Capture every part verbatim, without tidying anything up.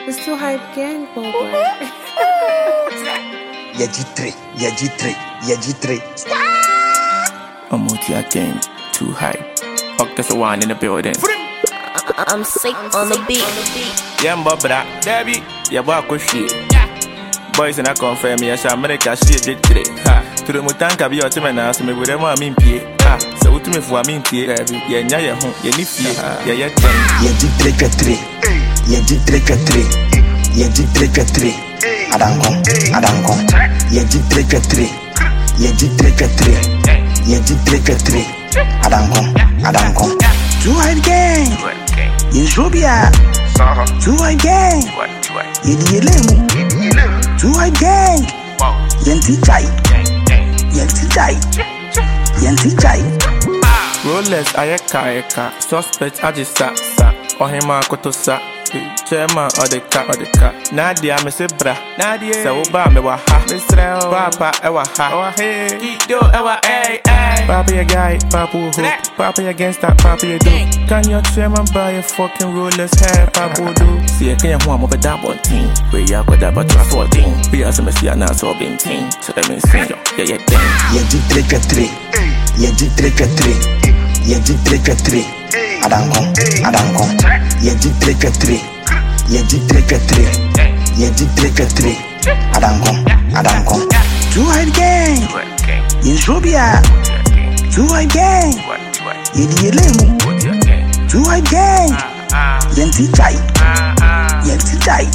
It's too hype gang, boy. Yeah, G three, yeah, G three, yeah, G three. I'm multi again, too high. Fuck, that's a one in the building. I'm sick on the beat. Yeah, but that, Debbie, yeah, walk with shit. Boys and I confirm me, I shall make a shit G three. Ha, to the Mutanka be your team and ask me with them one mean pay. Ha, so to me for a mean pay, yeah, yeah, yeah, yeah, nifty, yeah, yeah, yeah, G three, three, yeah, G three, three, yeah, G three, three. Adanko, Adanko, yeah, G three, three, yeah, G three, three, yeah, G three, three. Adanko, Adanko. Too high gang, in Shobia. Too high gang, Yedilemu. Too high gang, Yanti Chai, Yanti Chai, Yanti Chai. Rolex, Ayeka, Ayeka, suspect, Ajisa, Sa, Ohima, Kotosa. Chairman of the car, of the car. Nadia, me se bra. Nadia, so ba me wa ha. Mister Papa, ewa ha. Ewa hey. Kido, ewa hey hey. Papa ya guy, Papa who? Papa ya gangsta, Papa ya do. Can your chairman buy a fucking Rolex hair, Papa do? See, I can't want more of that one team. We ya got that but fourteen. We are some see now so been team. So let me sing. Yeah, yeah, dang. Yeah, G three, three. Yeah, G three, three. Yeah, G three, three. Adanko, Adanko, yeah, G three, three, yeah, G three, three, yeah, G three, three, Adanko, Adanko. Too high gang, in Shobia. Too high gang, Yedilemu. Too high gang, Yanti Chai, Yanti Chai,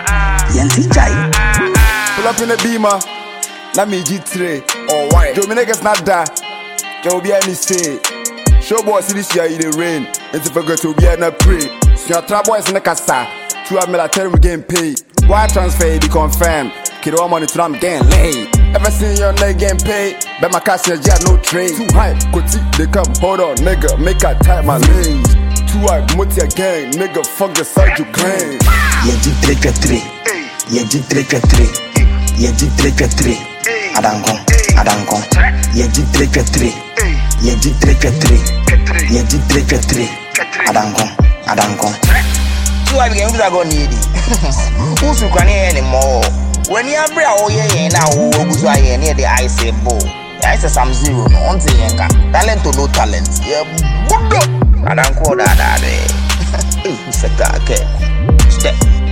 Yanti Chai. Pull up in a beamer, let me G three, or white. Dominicus not that, there will be any say. Show boys this year in the rain. And if I go to be a pray. So your trap boys in the casa. Two of me that tell me getting paid. Why transfer be confirmed? Kid all money to them getting laid. Ever seen your nigga getting paid? Bet my cash in jet no trade. Too high, Koti, they come, hold on, nigga, make I type my lanes. Too high, multi gang, nigga, fuck the side you claim. Yeah, G three, three. Yeah, G three, three. Yeah, G three, three. Adanko, Adanko. Yeah, G three, three. Yeah, G three, three. Yeah, G three, three. Adanko, Adanko. So I begin to go needy. Who's you can't hear anymore? When you are bra, oh yeah, now who's I near the ice ball? I say some zero, on the yanka. Talent to no talent. Yeah, Adanko, that, that, eh. It's a car, okay. Step.